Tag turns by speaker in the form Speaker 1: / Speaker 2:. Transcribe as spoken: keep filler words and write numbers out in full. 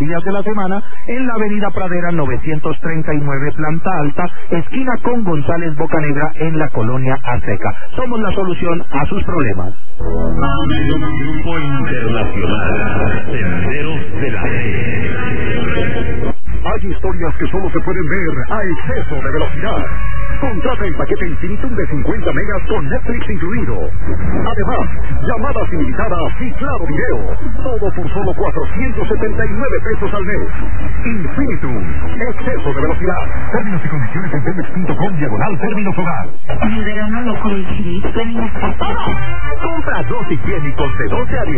Speaker 1: días de la semana en la avenida Pradera novecientos treinta y nueve, planta alta, esquina con González Bocanegra, en la colonia Aseca. Somos la solución a sus problemas.
Speaker 2: Grupo Internacional, Senderos de la Ley.
Speaker 3: Hay historias que solo se pueden ver a exceso de velocidad. Contrata el paquete Infinitum de cincuenta megas con Netflix incluido. Además, llamadas ilimitadas y claro video. Todo por solo cuatrocientos setenta y nueve pesos al mes. Infinitum, exceso de velocidad. Términos y condiciones en telmex punto com diagonal términos hogar.
Speaker 4: Mi verano lo coincidí, venimos por todo.
Speaker 3: Compra dos higiénicos de doce a diez.